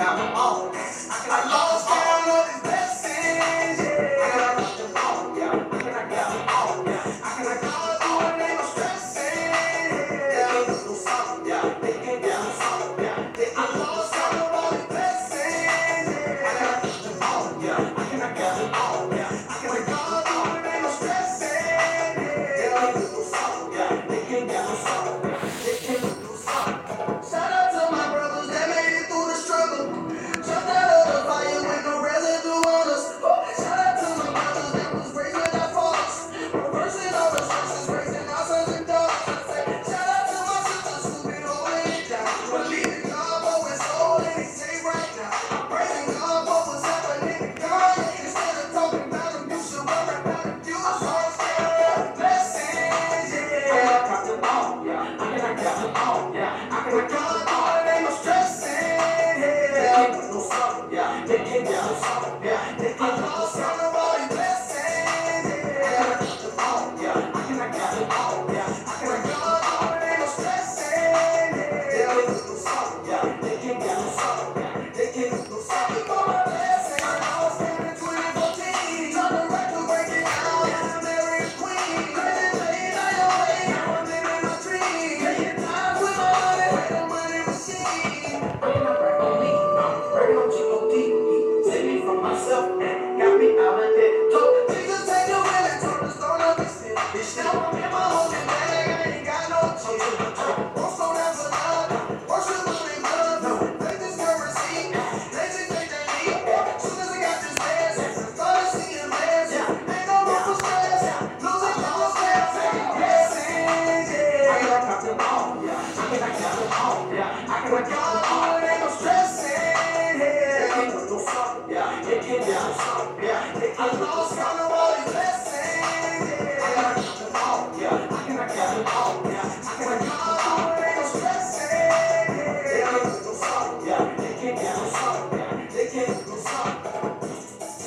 got them all. I lost count of these blessings. Yeah. I got them all. Yeah. I got them all. Yeah. I got all the name of stressing. Yeah. They can't do something. Yeah. They can't do something. Yeah. I lost count of all these blessings. Yeah. I got them all. Yeah. I got them all. Yeah. I got all the name of stressing. Yeah. They can't do something. Yeah. They can't do something. They can't do something. Shout out to my brothers that made it through the struggle. Jumped out of the fire with no residue on us. Shout out to my brothers that was raised without faults. Reversing all the stresses, raising our sons and daughters. Shout out to my sisters who been holding it down. Believing God for his soul and he saved right now. I'm praising God for what's happening to God. Instead of talking about him, you should worry about him. You are so scared. Blessings, yeah. I got them all, yeah. I got them all, yeah. I got all the name of stressing, yeah. They can't do something, yeah. They can't do something, yeah. They can't do something about these blessings, yeah. I got them all, yeah. I got them all, yeah. I got all the name of stressing, yeah. They can't do something, yeah. They can't do something, yeah. They can't do something for my blessing. I was standing 2014, trying to wreck the breaking out. I'm married queen, crazy lady, I your way. Now I'm living my dream, making time with my money, with the money machine. Breaking up right on me, breaking on G.O.D. Saved me from myself and got me out of debt. Told Jesus take your will and told the stone of his sin. Bitch, now I'm in my holding bag, I ain't got no chin. Won't slow down for love, worship moving love. Take this currency, lazy take that lead. Soon as I got this dance, started seeing less. Ain't no room for stress, losing all steps. Blessings, yeah. I got them all, yeah. I got them all, yeah. I got all the name of stressing, yeah. They can't do something, yeah. They can't do something, yeah. They can't do something about these blessings, yeah. I got them all, yeah. I got them all, yeah. I got all the name of stressing, yeah. They can't do something, yeah. They can't do something, yeah. They can't do something.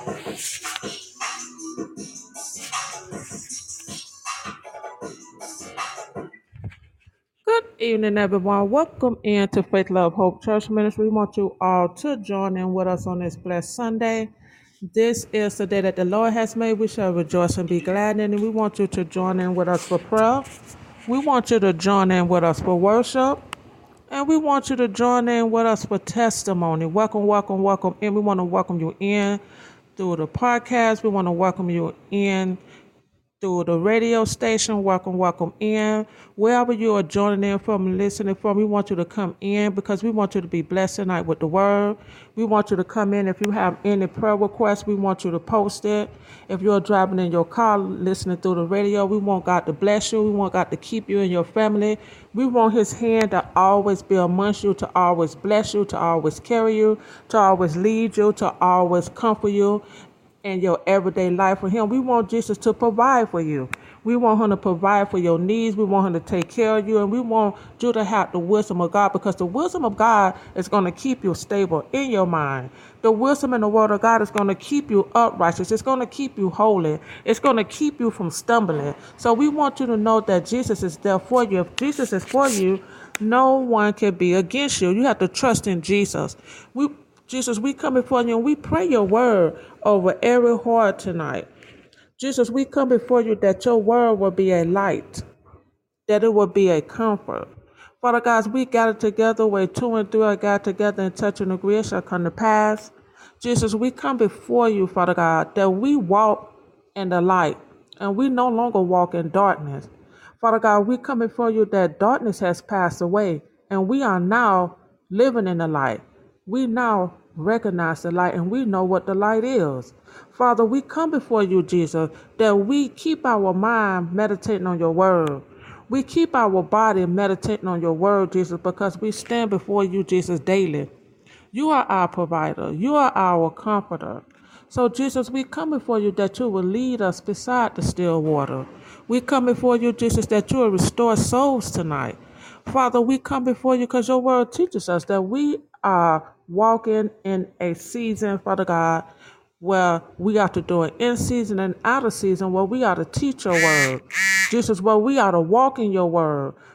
Good evening, everyone. Welcome into Faith Love Hope Church Ministry. We want you all to join in with us on this blessed Sunday. This is the day that the Lord has made. We shall rejoice and be glad in it. We want you to join in with us for prayer. We want you to join in with us for worship. And we want you to join in with us for testimony. Welcome, welcome, welcome in. We want to welcome you in through the podcast. We want to welcome you in through the radio station. Welcome, welcome in. Wherever you are joining in from, listening from, we want you to come in because we want you to be blessed tonight with the word. We want you to come in. If you have any prayer requests, we want you to post it. If you're driving in your car, listening through the radio, we want God to bless you. We want God to keep you and your family. We want his hand to always be amongst you, to always bless you, to always carry you, to always lead you, to always comfort you in your everyday life for him. We want Jesus to provide for you. We want him to provide for your needs. We want him to take care of you. And we want you to have the wisdom of God, because the wisdom of God is going to keep you stable in your mind. The wisdom and the word of God is going to keep you upright. It's going to keep you holy. It's going to keep you from stumbling. So we want you to know that Jesus is there for you. If Jesus is for you, no one can be against you. You have to trust in Jesus. Jesus, we come before you and we pray your word over every heart tonight. Jesus, we come before you that your word will be a light, that it will be a comfort. Father God, as we gather together where 2 and 3 are gathered together and touch and agree, it shall come to pass. Jesus, we come before you, Father God, that we walk in the light and we no longer walk in darkness. Father God, we come before you that darkness has passed away and we are now living in the light. We now recognize the light and we know what the light is. Father, we come before you, Jesus, that we keep our mind meditating on your word. We keep our body meditating on your word, Jesus, because we stand before you, Jesus, daily. You are our provider. You are our comforter. So, Jesus, we come before you that you will lead us beside the still water. We come before you, Jesus, that you will restore souls tonight. Father, we come before you because your word teaches us that we are walking in a season, Father God, where we are to do it in season and out of season, where we are to teach your word. Jesus, where we are to walk in your word.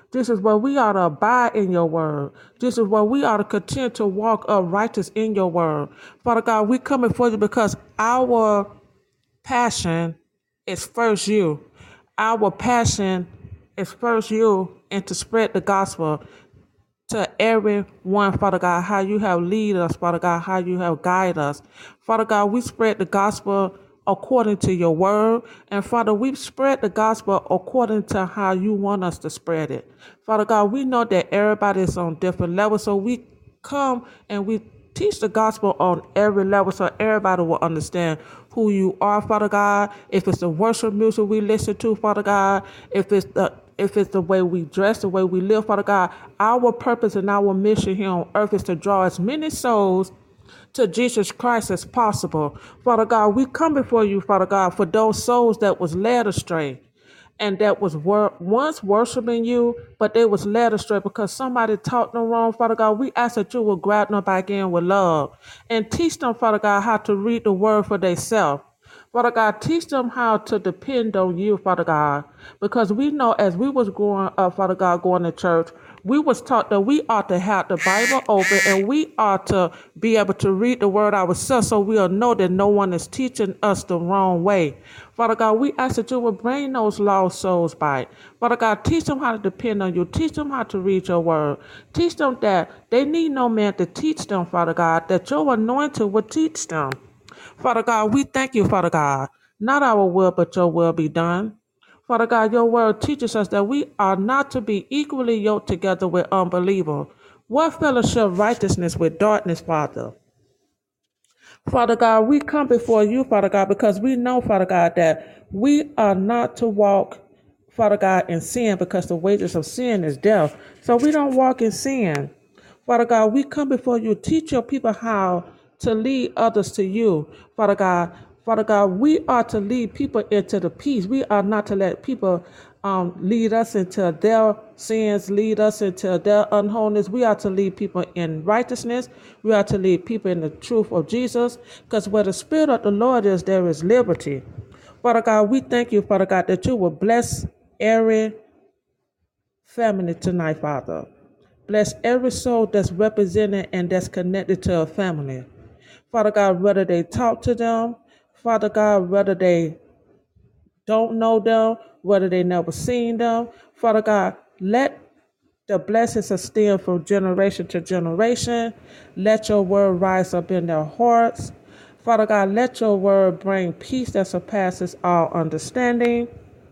This is where we ought to abide in your word. This is where we ought to continue to walk uprighteous in your word. Father God, we come before you because our passion is first you. Our passion is first you and to spread the gospel to everyone, Father God, how you have lead us, Father God, how you have guided us. Father God, we spread the gospel according to your word. And Father, we spread the gospel according to how you want us to spread it. Father God, we know that everybody is on different levels, so we come and we teach the gospel on every level so everybody will understand who you are, Father God. If it's the worship music we listen to, Father God, if it's the way we dress, the way we live, Father God, our purpose and our mission here on earth is to draw as many souls to Jesus Christ as possible. Father God, we come before you, Father God, for those souls that was led astray and that was once worshiping you, but they was led astray because somebody taught them wrong. Father God, we ask that you will grab them back in with love and teach them, Father God, how to read the word for themselves. Father God, teach them how to depend on you, Father God, because we know as we was growing up, Father God, going to church, we was taught that we ought to have the Bible open and we ought to be able to read the word ourselves so we'll know that no one is teaching us the wrong way. Father God, we ask that you will bring those lost souls back. Father God, teach them how to depend on you. Teach them how to read your word. Teach them that they need no man to teach them, Father God, that your anointing will teach them. Father God, we thank you, Father God. Not our will, but your will be done. Father God, your word teaches us that we are not to be equally yoked together with unbelievers. What fellowship righteousness with darkness, Father? Father God, we come before you, Father God, because we know, Father God, that we are not to walk, Father God, in sin because the wages of sin is death. So we don't walk in sin. Father God, we come before you. Teach your people how to lead others to you, Father God. Father God, we are to lead people into the peace. We are not to let people lead us into their sins, lead us into their unholiness. We are to lead people in righteousness. We are to lead people in the truth of Jesus, because where the Spirit of the Lord is, there is liberty. Father God, we thank you, Father God, that you will bless every family tonight, Father. Bless every soul that's represented and that's connected to a family. Father God, whether they talk to them, Father God, whether they don't know them, whether they never seen them, Father God, let the blessings extend from generation to generation. Let your word rise up in their hearts. Father God, let your word bring peace that surpasses all understanding.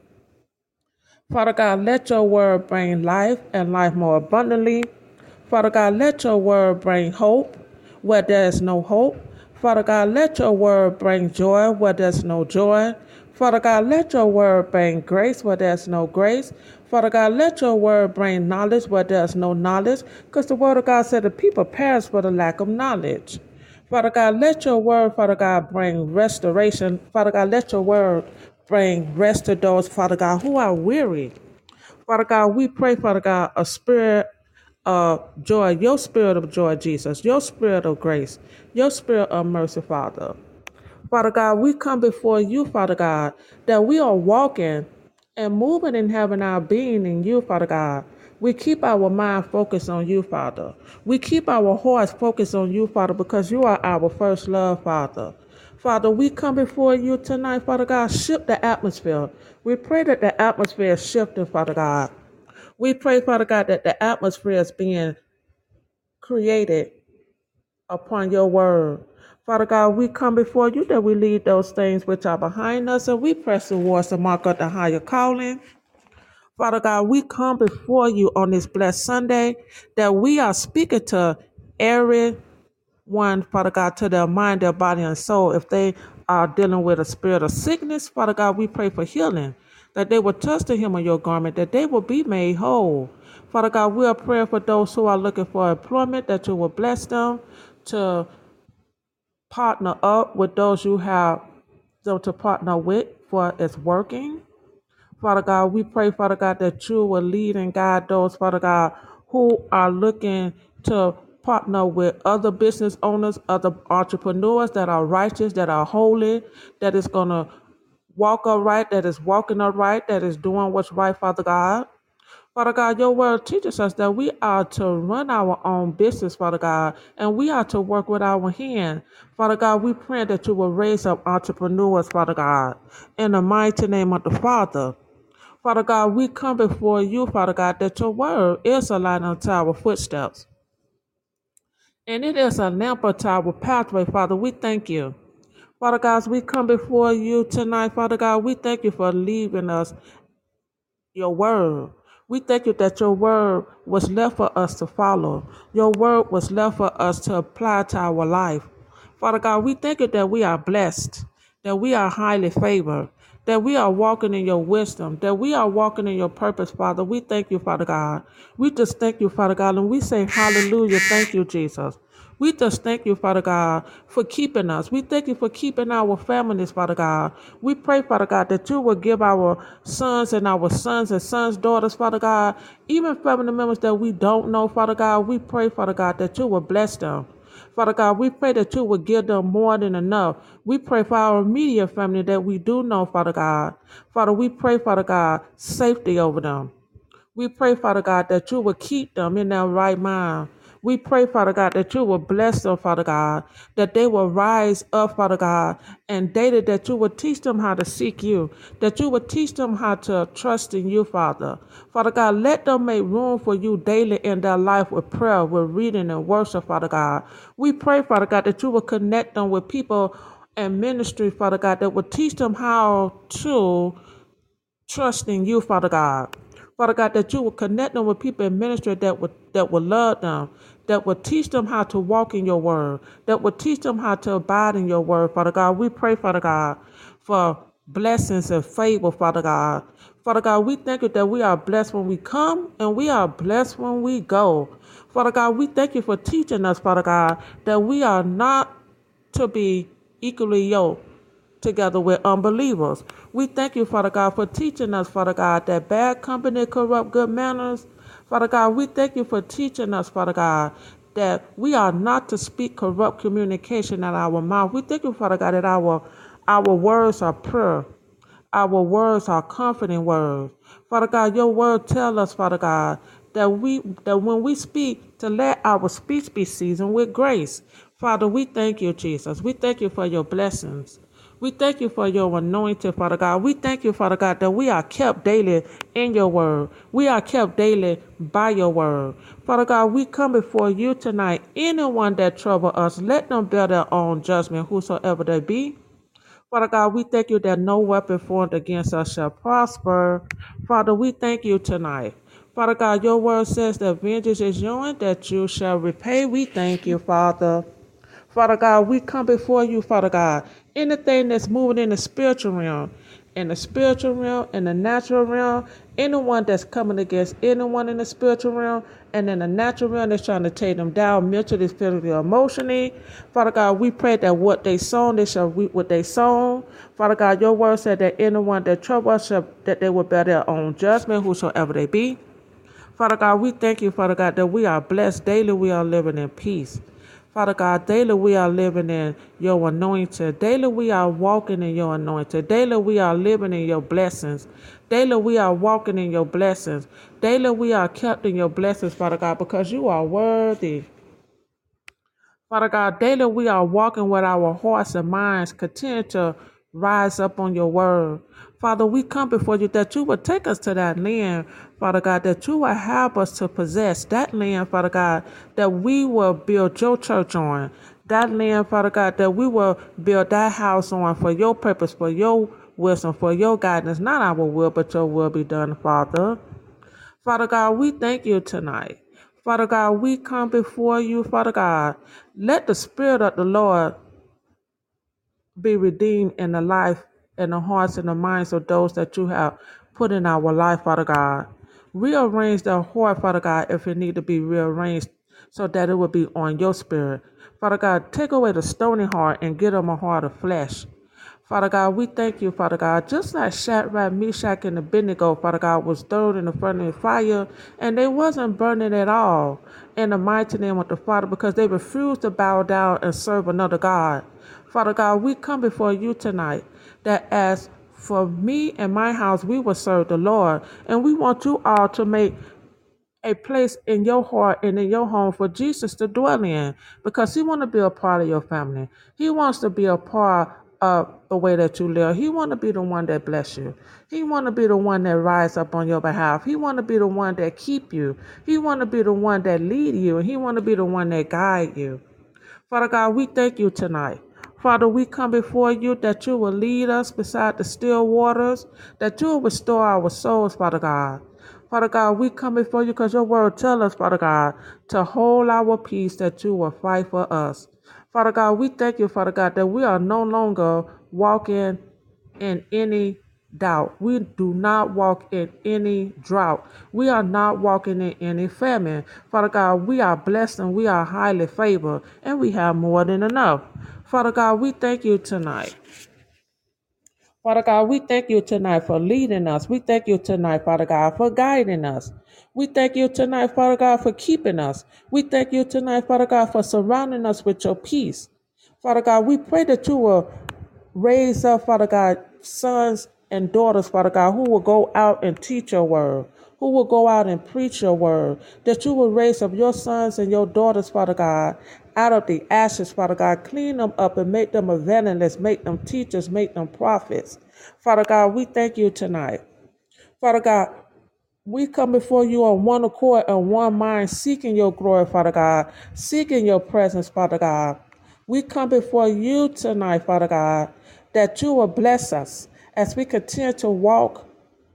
Father God, let your word bring life and life more abundantly. Father God, let your word bring hope where there is no hope. Father God, let your word bring joy where there's no joy. Father God, let your word bring grace where there's no grace. Father God, let your word bring knowledge where there's no knowledge, because the word of God said the people perish for the lack of knowledge. Father God, let your word, Father God, bring restoration. Father God, let your word bring rest to those, Father God, who are weary. Father God, we pray, Father God, a spirit of joy, your spirit of joy, Jesus, your spirit of grace, your spirit of mercy, Father. Father God, we come before you, Father God, that we are walking and moving and having our being in you, Father God. We keep our mind focused on you, Father. We keep our hearts focused on you, Father, because you are our first love, Father. Father, we come before you tonight, Father God, shift the atmosphere. We pray that the atmosphere is shifting, Father God. We pray, Father God, that the atmosphere is being created upon your word. Father God, we come before you that we leave those things which are behind us and we press towards the mark of the higher calling. Father God, we come before you on this blessed Sunday that we are speaking to every one, Father God, to their mind, their body, and soul. If they are dealing with a spirit of sickness, Father God, we pray for healing, that they will touch the hem of your garment, that they will be made whole. Father God, we are praying for those who are looking for employment, that you will bless them to partner up with those you have them to partner with for it's working. Father God, we pray, Father God, that you will lead and guide those, Father God, who are looking to partner with other business owners, other entrepreneurs that are righteous, that are holy, that is going to walk upright, that is walking upright, that is doing what's right, Father God. Father God, your word teaches us that we are to run our own business, Father God, and we are to work with our hand. Father God, we pray that you will raise up entrepreneurs, Father God, in the mighty name of the Father. Father God, we come before you, Father God, that your word is a light unto our footsteps. And it is a lamp unto our pathway, Father. We thank you. Father God, as we come before you tonight, Father God, we thank you for leaving us your word. We thank you that your word was left for us to follow. Your word was left for us to apply to our life. Father God, we thank you that we are blessed, that we are highly favored, that we are walking in your wisdom, that we are walking in your purpose, Father. We thank you, Father God. We just thank you, Father God, and we say hallelujah. Thank you, Jesus. We just thank you, Father God, for keeping us. We thank you for keeping our families, Father God. We pray, Father God, that you will give our sons and sons' daughters, Father God, even family members that we don't know, Father God. We pray, Father God, that you will bless them. Father God, we pray that you will give them more than enough. We pray for our immediate family that we do know, Father God. Father, we pray, Father God, safety over them. We pray, Father God, that you will keep them in their right mind. We pray, Father God, that you will bless them, Father God, that they will rise up, Father God, and daily that you will teach them how to seek you, that you will teach them how to trust in you, Father. Father God, let them make room for you daily in their life with prayer, with reading and worship, Father God. We pray, Father God, that you will connect them with people and ministry, Father God, that will teach them how to trust in you, Father God. Father God, that you will connect them with people in ministry that will love them, that will teach them how to walk in your word, that will teach them how to abide in your word, Father God. We pray, Father God, for blessings and favor, Father God. Father God, we thank you that we are blessed when we come and we are blessed when we go. Father God, we thank you for teaching us, Father God, that we are not to be equally yoked together with unbelievers. We thank you, Father God, for teaching us, Father God, that bad company corrupt good manners. Father God, we thank you for teaching us, Father God, that we are not to speak corrupt communication out of our mouth. We thank you, Father God, that our words are pure. Our words are comforting words. Father God, your word tell us, Father God, that when we speak, to let our speech be seasoned with grace. Father, we thank you, Jesus. We thank you for your blessings. We thank you for your anointing, Father God. We thank you, Father God, that we are kept daily in your word. We are kept daily by your word. Father God, we come before you tonight. Anyone that trouble us, let them bear their own judgment, whosoever they be. Father God, we thank you that no weapon formed against us shall prosper. Father, we thank you tonight. Father God, your word says that vengeance is yours, that you shall repay. We thank you, Father. Father God, we come before you, Father God. Anything that's moving in the spiritual realm, in the natural realm, anyone that's coming against anyone in the spiritual realm, and in the natural realm that's trying to take them down mentally, physically, emotionally. Father God, we pray that what they sown, they shall reap what they sown. Father God, your word said that anyone that trouble us, that they will bear their own judgment, whosoever they be. Father God, we thank you, Father God, that we are blessed. Daily we are living in peace. Father God, daily we are living in your anointing. Daily we are walking in your anointing. Daily we are living in your blessings. Daily we are walking in your blessings. Daily we are kept in your blessings, Father God, because you are worthy. Father God, daily we are walking with our hearts and minds. Continue to rise up on your word. Father, we come before you that you will take us to that land, Father God, that you will help us to possess that land, Father God, that we will build your church on. That land, Father God, that we will build that house on for your purpose, for your wisdom, for your guidance. Not our will, but your will be done, Father. Father God, we thank you tonight. Father God, we come before you, Father God. Let the Spirit of the Lord be redeemed in the life and the hearts and the minds of those that you have put in our life, Father God. Rearrange their heart, Father God, if it need to be rearranged so that it will be on your spirit. Father God, take away the stony heart and give them a heart of flesh. Father God, we thank you, Father God. Just like Shadrach, Meshach, and Abednego, Father God, was thrown in the furnace of fire, and they wasn't burning at all in the mighty name of the Father because they refused to bow down and serve another God. Father God, we come before you tonight that as For me and my house, we will serve the Lord. And we want you all to make a place in your heart and in your home for Jesus to dwell in, because he wants to be a part of your family. He wants to be a part of the way that you live. He wants to be the one that bless you. He wants to be the one that rise up on your behalf. He wants to be the one that keep you. He wants to be the one that lead you. And he wants to be the one that guide you. Father God, we thank you tonight. Father, we come before you that you will lead us beside the still waters, that you will restore our souls, Father God. Father God, we come before you because your word tells us, Father God, to hold our peace, that you will fight for us. Father God, we thank you, Father God, that we are no longer walking in any doubt. We do not walk in any drought. We are not walking in any famine. Father God, we are blessed and we are highly favored, and we have more than enough. Father God, we thank you tonight. Father God, we thank you tonight for leading us. We thank you tonight, Father God, for guiding us. We thank you tonight, Father God, for keeping us. We thank you tonight, Father God, for surrounding us with your peace. Father God, we pray that you will raise up, Father God, sons and daughters, Father God, who will go out and teach your word, who will go out and preach your word, that you will raise up your sons and your daughters, Father God, out of the ashes, Father God, clean them up and make them evangelists, make them teachers, make them prophets. Father God, we thank you tonight. Father God, we come before you on one accord and one mind, seeking your glory, Father God, seeking your presence, Father God. We come before you tonight, Father God, that you will bless us as we continue to walk,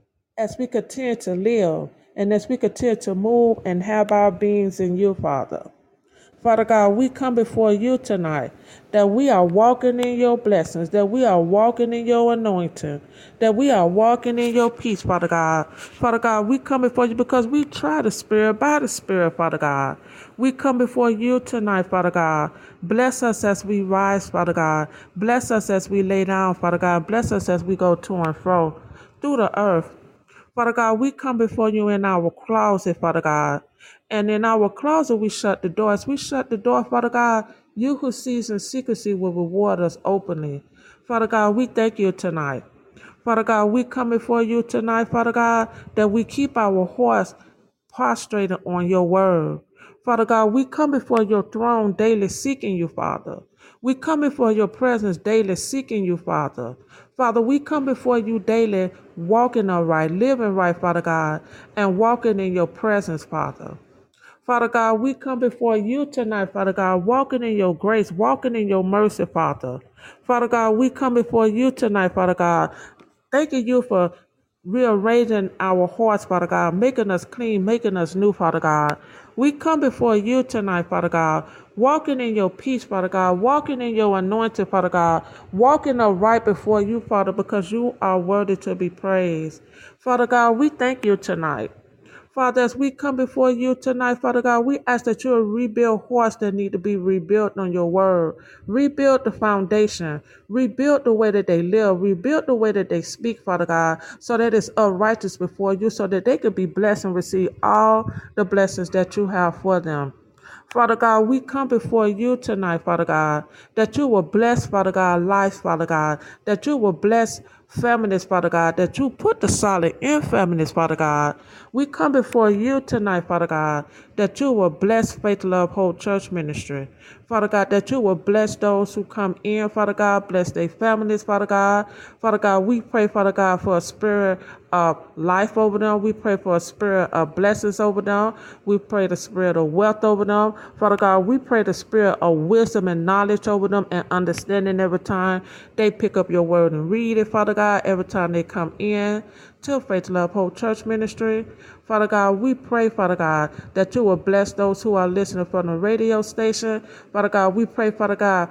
as we continue to live, and as we continue to move and have our beings in you, Father. Father God, we come before you tonight that we are walking in your blessings, that we are walking in your anointing, that we are walking in your peace, Father God. Father God, we come before you because we try the Spirit by the Spirit, Father God. We come before you tonight, Father God. Bless us as we rise, Father God. Bless us as we lay down, Father God. Bless us as we go to and fro through the earth. Father God, we come before you in our closet, Father God. And in our closet, we shut the door. As we shut the door, Father God, you who sees in secrecy will reward us openly. Father God, we thank you tonight. Father God, we come before you tonight, Father God, that we keep our hearts prostrated on your word. Father God, we come before your throne daily seeking you, Father. We come before your presence daily seeking you, Father. Father, we come before you daily walking upright, living right, Father God, and walking in your presence, Father. Father God, we come before you tonight, Father God, walking in your grace, walking in your mercy, Father. Father God, we come before you tonight, Father God, thanking you for rearranging our hearts, Father God, making us clean, making us new, Father God. We come before you tonight, Father God, walking in your peace, Father God, walking in your anointing, Father God, walking upright before you, Father, because you are worthy to be praised. Father God, we thank you tonight. Father, as we come before you tonight, Father God, we ask that you will rebuild hearts that need to be rebuilt on your word. Rebuild the foundation. Rebuild the way that they live. Rebuild the way that they speak, Father God, so that it's righteous before you, so that they could be blessed and receive all the blessings that you have for them. Father God, we come before you tonight, Father God, that you will bless, Father God, life, Father God, that you will bless families, Father God, that you put the solid in families, Father God. We come before you tonight, Father God, that you will bless Faith, Love, Hope Church Ministry. Father God, that you will bless those who come in, Father God, bless their families, Father God. Father God, we pray, Father God, for a spirit of life over them. We pray for a spirit of blessings over them. We pray the spirit of wealth over them. Father God, we pray the spirit of wisdom and knowledge over them and understanding every time they pick up your word and read it, Father God, every time they come in to Faith, Love, Hope Church Ministry. Father God, we pray, Father God, that you will bless those who are listening from the radio station. Father God, we pray, Father God,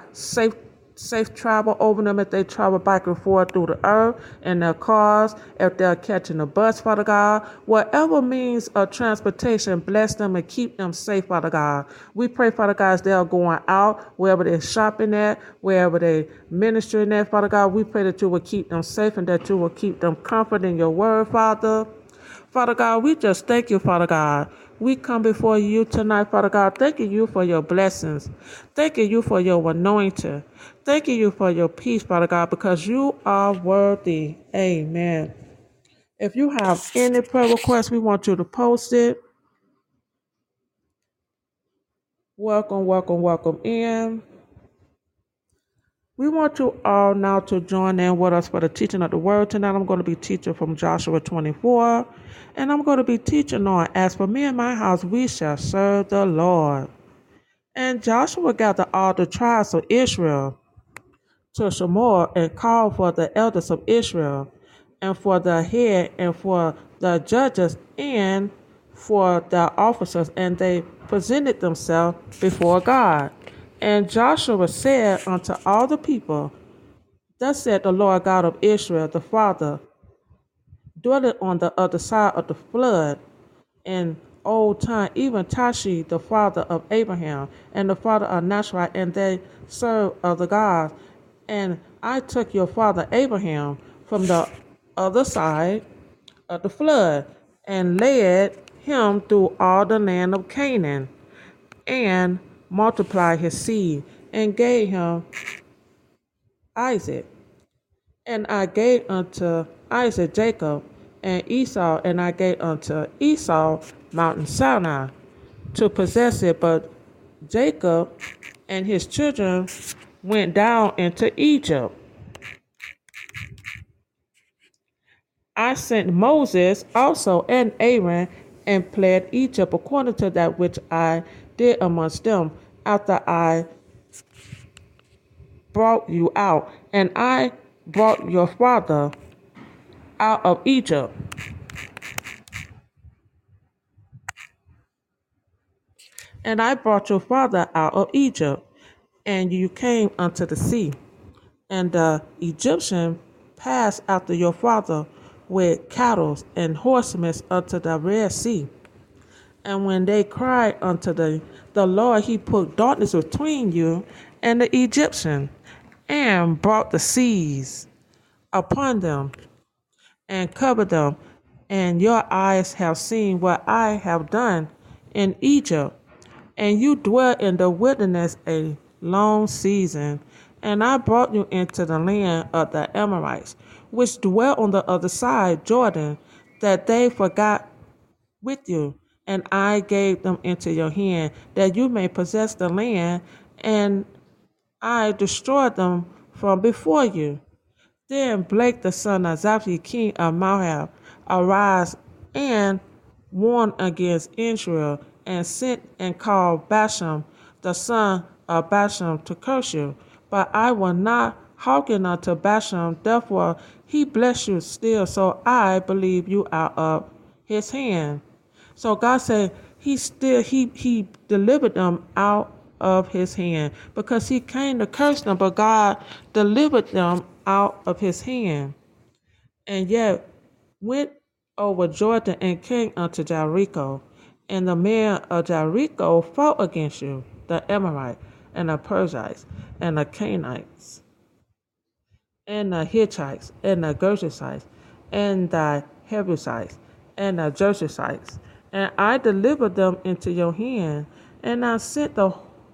safe travel over them if they travel back and forth through the earth in their cars, if they're catching a bus, Father God. Whatever means of transportation, bless them and keep them safe, Father God. We pray, Father God, as they're going out, wherever they're shopping at, wherever they're ministering at, Father God, we pray that you will keep them safe and that you will keep them comfort in your word, Father. Father God, we just thank you, Father God. we come before you tonight, Father God, thanking you for your blessings, thanking you for your anointing, thanking you for your peace, Father God, because you are worthy. Amen. If you have any prayer requests, we want you to post it. Welcome, welcome, welcome in. We want you all now to join in with us for the teaching of the word tonight. I'm going to be teaching from Joshua 24, and I'm going to be teaching on, as for me and my house, we shall serve the Lord. And Joshua gathered all the tribes of Israel to Shemor and called for the elders of Israel, and for the head, and for the judges, and for the officers, and they presented themselves before God. And Joshua said unto all the people, Thus said the Lord God of Israel, the Father, dwelleth on the other side of the flood in old time, even Tashi, the father of Abraham, and the father of Nashri, and they served other gods. And I took your father Abraham from the other side of the flood, and led him through all the land of Canaan, and multiplied his seed, and gave him Isaac. And I gave unto Isaac Jacob and Esau, and I gave unto Esau Mountain Sinai to possess it. But Jacob and his children went down into Egypt. I sent Moses also and Aaron, and pled Egypt according to that which I did amongst them, after I brought you out. And I brought your father out of Egypt. And I brought your father out of Egypt, and you came unto the sea. And the Egyptian passed after your father with cattle and horsemen unto the Red Sea. And when they cried unto the Lord, he put darkness between you and the Egyptian, and brought the seas upon them, and covered them. And your eyes have seen what I have done in Egypt. And you dwell in the wilderness a long season. And I brought you into the land of the Amorites, which dwell on the other side Jordan, that they forgot with you. And I gave them into your hand, that you may possess the land, and I destroyed them from before you. Then Blake the son of Zaphi, king of Moab, arose and warned against Israel, and sent and called Basham, the son of Basham, to curse you. But I will not hearken unto Basham, therefore he bless you still, so I believe you out of his hand. So God said he delivered them out of his hand, because he came to curse them, but God delivered them out of his hand. And yet went over Jordan and came unto Jericho. And the men of Jericho fought against you, the Amorites, and the Perizzites, and the Canaanites, and the Hittites, and the Girgashites, and the Jebusites, and the Jershites. And I delivered them into your hand, and I sent the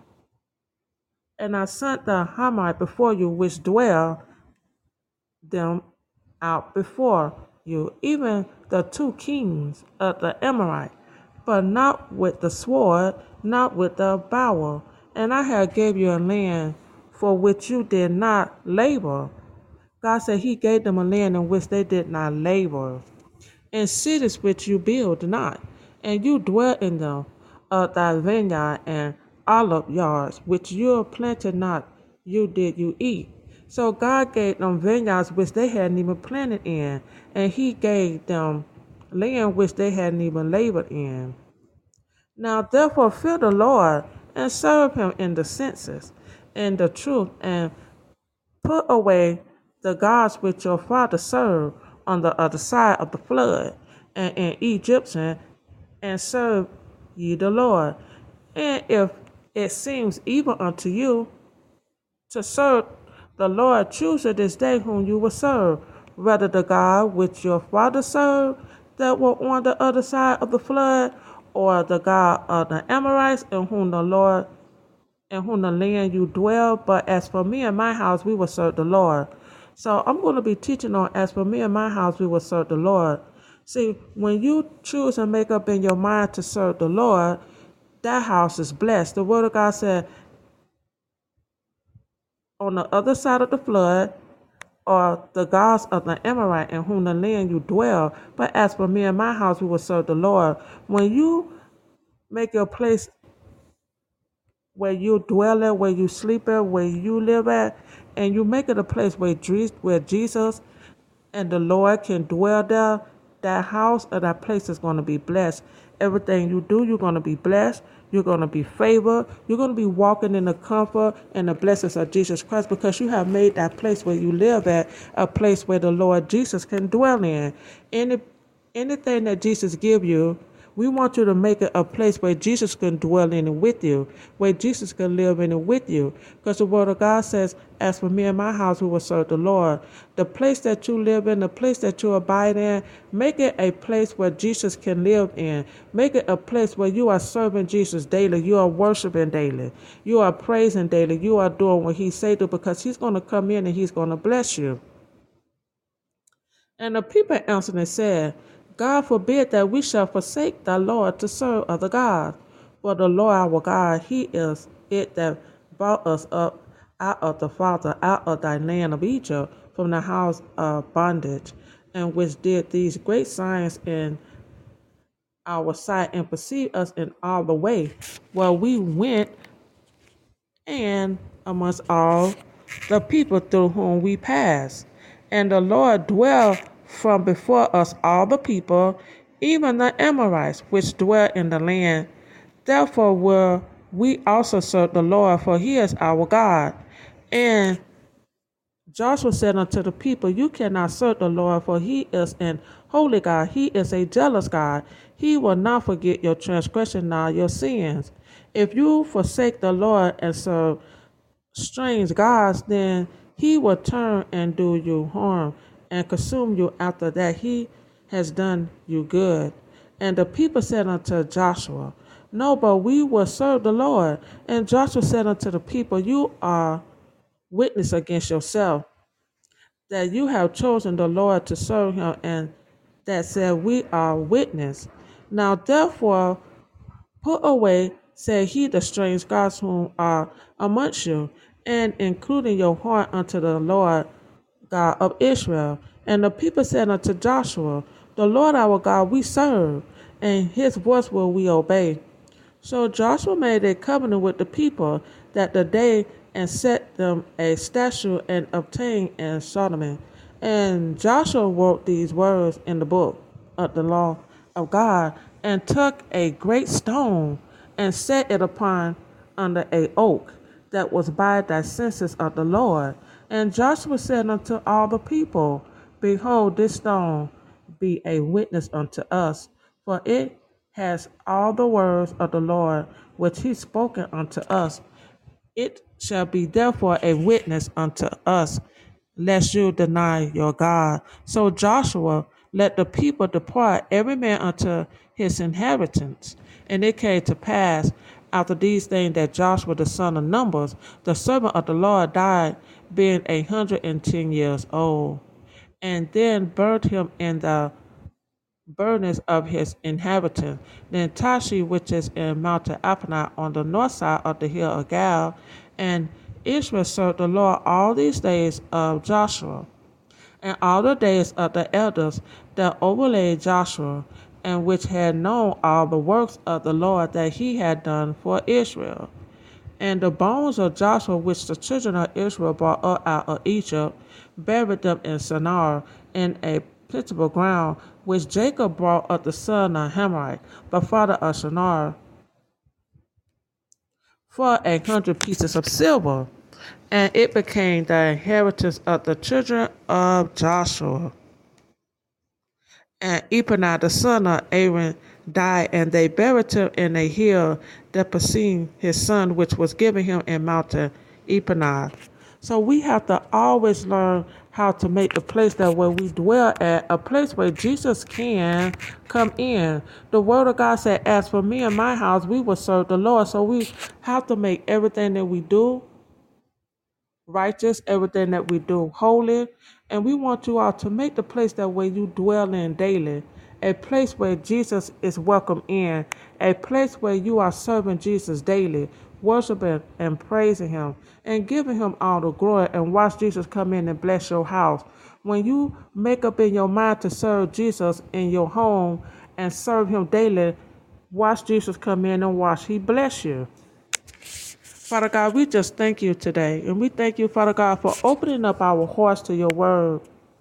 Hamite before you, which dwell them out before you, even the two kings of the Amorite, but not with the sword, not with the bow. And I have gave you a land for which you did not labor. God said he gave them a land in which they did not labor, and cities which you build not, and you dwell in them, of thy vineyard and olive yards, which you planted not, you eat. So God gave them vineyards which they hadn't even planted in, and he gave them land which they hadn't even labored in. Now therefore fear the Lord, and serve him in the senses, in the truth, and put away the gods which your father served on the other side of the flood, and in Egypt, and serve ye the Lord. And if it seems evil unto you to serve the Lord, choose this day whom you will serve, whether the God which your father served that were on the other side of the flood, or the God of the Amorites, in whom the land you dwell. But as for me and my house, we will serve the Lord. So I'm going to be teaching on, as for me and my house, we will serve the Lord. See, when you choose and make up in your mind to serve the Lord, that house is blessed. The word of God said, on the other side of the flood, or the gods of the Amorite, in whom the land you dwell. But as for me and my house, we will serve the Lord. When you make your place where you dwell at, where you sleep at, where you live at, and you make it a place where Jesus and the Lord can dwell there, that house or that place is going to be blessed. Everything you do, you're going to be blessed. You're going to be favored. You're going to be walking in the comfort and the blessings of Jesus Christ, because you have made that place where you live at a place where the Lord Jesus can dwell in. Anything that Jesus give you, we want you to make it a place where Jesus can dwell in it with you, where Jesus can live in it with you. Because the word of God says, as for me and my house, we will serve the Lord. The place that you live in, the place that you abide in, make it a place where Jesus can live in. Make it a place where you are serving Jesus daily. You are worshiping daily. You are praising daily. You are doing what he say to, because he's going to come in and he's going to bless you. And the people answered and said, God forbid that we shall forsake thy Lord to serve other gods. For the Lord our God, he is it that brought us up out of the Father, out of thy land of Egypt, from the house of bondage, and which did these great signs in our sight, and perceived us in all the way where we went, and amongst all the people through whom we passed. And the Lord dwelled from before us all the people, even the Amorites, which dwell in the land. Therefore will we also serve the Lord, for he is our God. And Joshua said unto the people, you cannot serve the Lord, for he is an holy God. He is a jealous God. He will not forget your transgression nor your sins. If you forsake the Lord and serve strange gods, then he will turn and do you harm and consume you after that he has done you good. And the people said unto Joshua, no, but we will serve the Lord. And Joshua said unto the people, you are witness against yourself, that you have chosen the Lord to serve him, and that said, we are witness. Now therefore put away, said he, the strange gods whom are amongst you, and including your heart unto the Lord God of Israel. And the people said unto Joshua, the Lord our God we serve, and his voice will we obey. So Joshua made a covenant with the people that the day, and set them a statute, and obtained in Sodom. And Joshua wrote these words in the book of the law of God, and took a great stone, and set it upon under a oak that was by the census of the Lord. And Joshua said unto all the people, behold, this stone be a witness unto us, for it has all the words of the Lord which he spoken unto us. It shall be therefore a witness unto us, lest you deny your God. So Joshua let the people depart, every man unto his inheritance. And it came to pass after these things that Joshua the son of Numbers, the servant of the Lord, died, being 110 years old, and then burned him in the burdens of his inhabitants. Then Tashi, which is in Mount Apenai on the north side of the hill of Gal, and Israel served the Lord all these days of Joshua, and all the days of the elders that overlaid Joshua, and which had known all the works of the Lord that he had done for Israel. And the bones of Joshua, which the children of Israel brought up out of Egypt, buried them in Shinar, in a plentiful ground, which Jacob brought up the son of Hamorite, the father of Shinar, for 100 pieces of silver. And it became the inheritance of the children of Joshua. And Ephaniah the son of Aaron died, and they buried him in a hill that preceded his son, which was given him in Mount Ephaniah. So we have to always learn how to make the place that where we dwell at a place where Jesus can come in. The word of God said, as for me and my house, we will serve the Lord. So we have to make everything that we do righteous, everything that we do holy. And we want you all to make the place that where you dwell in daily a place where Jesus is welcome in, a place where you are serving Jesus daily, worshiping and praising him and giving him all the glory, and watch Jesus come in and bless your house. When you make up in your mind to serve Jesus in your home and serve him daily, watch Jesus come in and watch he bless you. Father God, we just thank you today. And we thank you, Father God, for opening up our hearts to your word.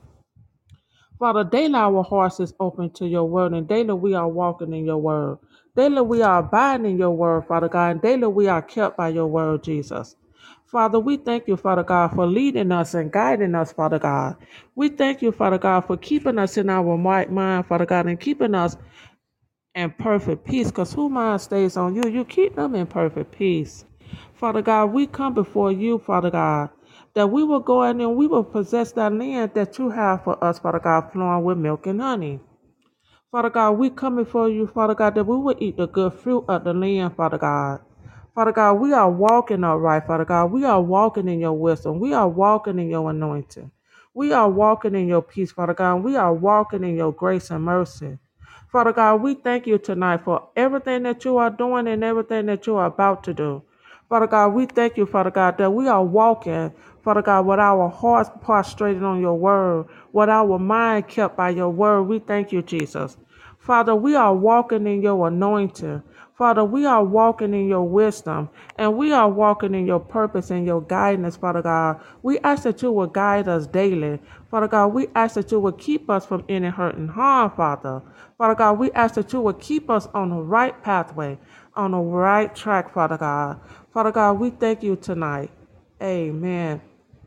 Father, daily our hearts is open to your word, and daily we are walking in your word. Daily we are abiding in your word, Father God, and daily we are kept by your word, Jesus. Father, we thank you, Father God, for leading us and guiding us, Father God. We thank you, Father God, for keeping us in our right mind, Father God, and keeping us and perfect peace, because who mind stays on you, you keep them in perfect peace. Father God, we come before you, Father God, that we will go in and we will possess that land that you have for us, Father God, flowing with milk and honey. Father God, we come before you, Father God, that we will eat the good fruit of the land, Father God. Father God, we are walking upright, Father God. We are walking in your wisdom. We are walking in your anointing. We are walking in your peace, Father God. We are walking in your grace and mercy. Father God, we thank you tonight for everything that you are doing and everything that you are about to do. Father God, we thank you, Father God, that we are walking, Father God, with our hearts prostrated on your word, with our mind kept by your word. We thank you, Jesus. Father, we are walking in your anointing. Father, we are walking in your wisdom, and we are walking in your purpose and your guidance, Father God. We ask that you will guide us daily. Father God, we ask that you will keep us from any hurt and harm, Father. Father God, we ask that you will keep us on the right pathway, on the right track, Father God. Father God, we thank you tonight. Amen.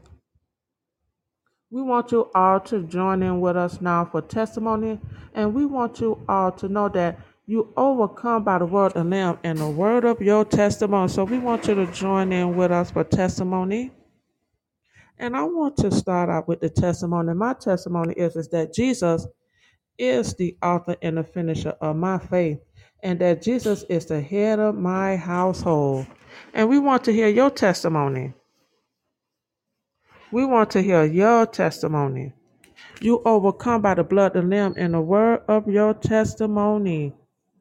We want you all to join in with us now for testimony, and we want you all to know that you overcome by the word of the Lamb and the word of your testimony. So we want you to join in with us for testimony. And I want to start out with the testimony. My testimony is that Jesus is the author and the finisher of my faith, and that Jesus is the head of my household. And we want to hear your testimony. We want to hear your testimony. You overcome by the blood of the Lamb and the word of your testimony.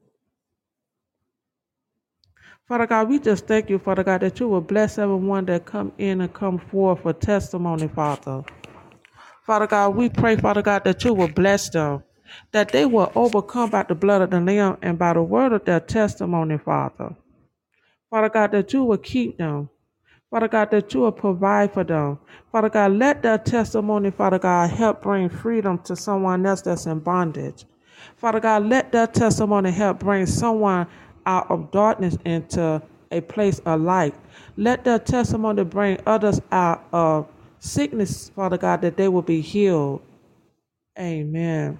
Father God, we just thank you, Father God, that you will bless everyone that come in and come forth for testimony, Father. Father God, we pray, Father God, that you will bless them, that they will overcome by the blood of the Lamb and by the word of their testimony, Father. Father God, that you will keep them. Father God, that you will provide for them. Father God, let their testimony, Father God, help bring freedom to someone else that's in bondage. Father God, let their testimony help bring someone out of darkness into a place of light. Let their testimony bring others out of sickness, Father God, that they will be healed. Amen.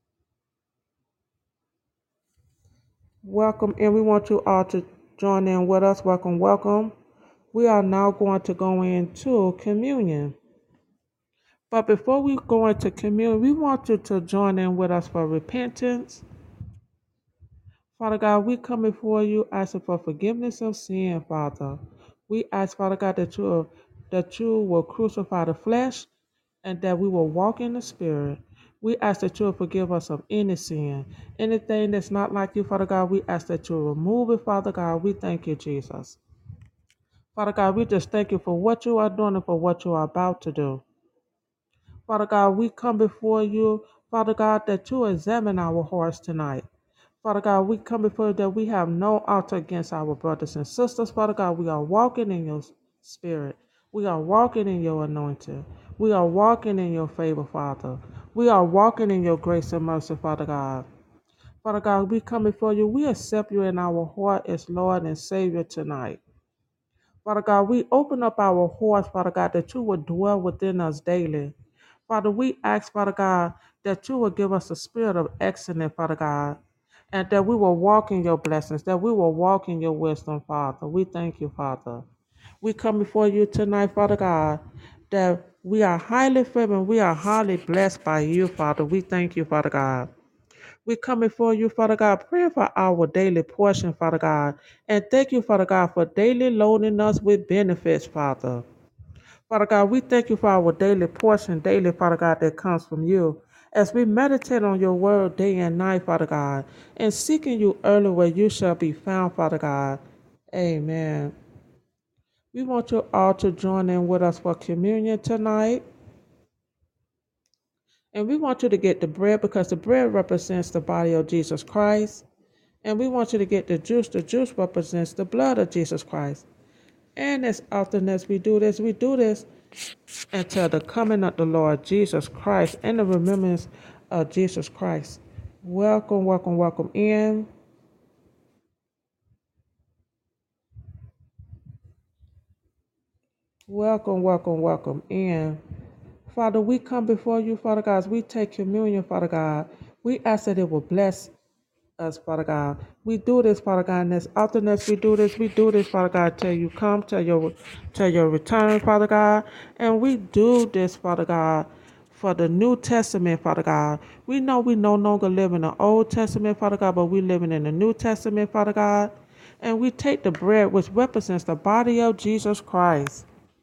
Welcome, and we want you all to join in with us. Welcome, welcome. We are now going to go into communion. But before we go into communion, we want you to join in with us for repentance. Father God, we come before you asking for forgiveness of sin, Father. We ask, Father God, that you will crucify the flesh and that we will walk in the Spirit. We ask that you will forgive us of any sin. Anything that's not like you, Father God, we ask that you will remove it, Father God. We thank you, Jesus. Father God, we just thank you for what you are doing and for what you are about to do. Father God, we come before you, Father God, that you examine our hearts tonight. Father God, we come before you that we have no altar against our brothers and sisters. Father God, we are walking in your spirit. We are walking in your anointing. We are walking in your favor, Father. We are walking in your grace and mercy, Father God. Father God, we come before you. We accept you in our heart as Lord and Savior tonight. Father God, we open up our hearts, Father God, that you would dwell within us daily. Father, we ask, Father God, that you will give us a spirit of excellence, Father God, and that we will walk in your blessings, that we will walk in your wisdom, Father. We thank you, Father. We come before you tonight, Father God, that We are highly favored. We are highly blessed by you, Father. We thank you, Father God. We come before you, Father God, praying for our daily portion, Father God. And thank you, Father God, for daily loading us with benefits, Father. Father God, we thank you for our daily portion, daily, Father God, that comes from you. As we meditate on your word day and night, Father God, and seeking you early where you shall be found, Father God. Amen. We want you all to join in with us for communion tonight. And we want you to get the bread because the bread represents the body of Jesus Christ. And we want you to get the juice. The juice represents the blood of Jesus Christ. And as often as we do this until the coming of the Lord Jesus Christ and the remembrance of Jesus Christ. Welcome, welcome, welcome in. Welcome, welcome, welcome in. Father, we come before you, Father God, as we take communion, Father God. We ask that it will bless us, Father God. We do this, Father God, and as often as we do this, Father God, till you come, till your return, Father God. And we do this, Father God, for the New Testament, Father God. We know we no longer live in the Old Testament, Father God, but we living in the New Testament, Father God. And we take the bread, which represents the body of Jesus Christ,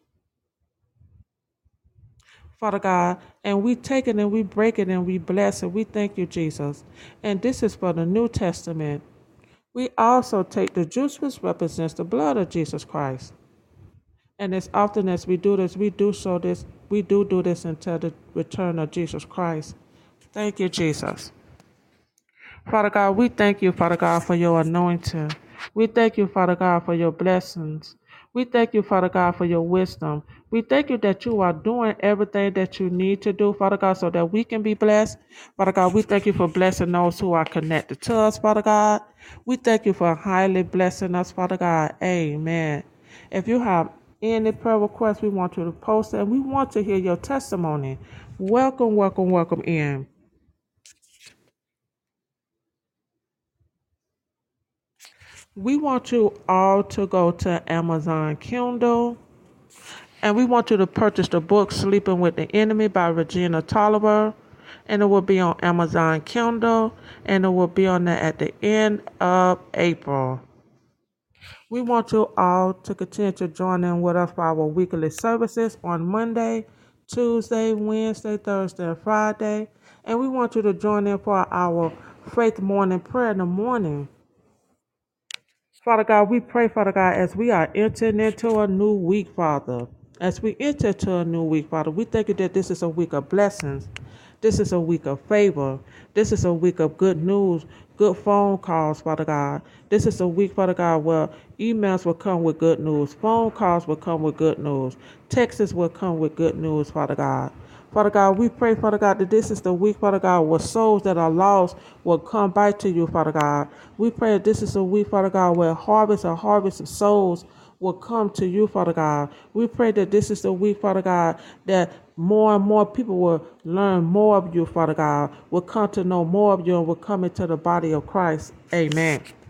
Father God, and we take it and we break it and we bless it. We thank you, Jesus. And this is for the New Testament. We also take the juice, which represents the blood of Jesus Christ. And as often as we do this, we do this until the return of Jesus Christ. Thank you, Jesus. Father God, we thank you, Father God, for your anointing. We thank you, Father God, for your blessings. We thank you, Father God, for your wisdom. We thank you that you are doing everything that you need to do, Father God, so that we can be blessed. Father God, we thank you for blessing those who are connected to us, Father God. We thank you for highly blessing us, Father God. Amen. If you have any prayer requests, we want you to post it, and we want to hear your testimony. Welcome, welcome, welcome in. We want you all to go to Amazon Kindle, and we want you to purchase the book Sleeping with the Enemy by Regina Tolliver, and it will be on Amazon Kindle, and it will be on there at the end of April. We want you all to continue to join in with us for our weekly services on Monday, Tuesday, Wednesday, Thursday, and Friday, and we want you to join in for our faith morning prayer in the morning. Father God, we pray, Father God, as we are entering into a new week, Father. As we enter into a new week, Father, we thank you that this is a week of blessings. This is a week of favor. This is a week of good news, good phone calls, Father God. This is a week, Father God, where emails will come with good news. Phone calls will come with good news. Texts will come with good news, Father God. Father God, we pray, Father God, that this is the week, Father God, where souls that are lost will come back to you, Father God. We pray that this is a week, Father God, where a harvest of souls will come to you, Father God. We pray that this is the week, Father God, that more and more people will learn more of you, Father God, will come to know more of you and will come into the body of Christ. Amen.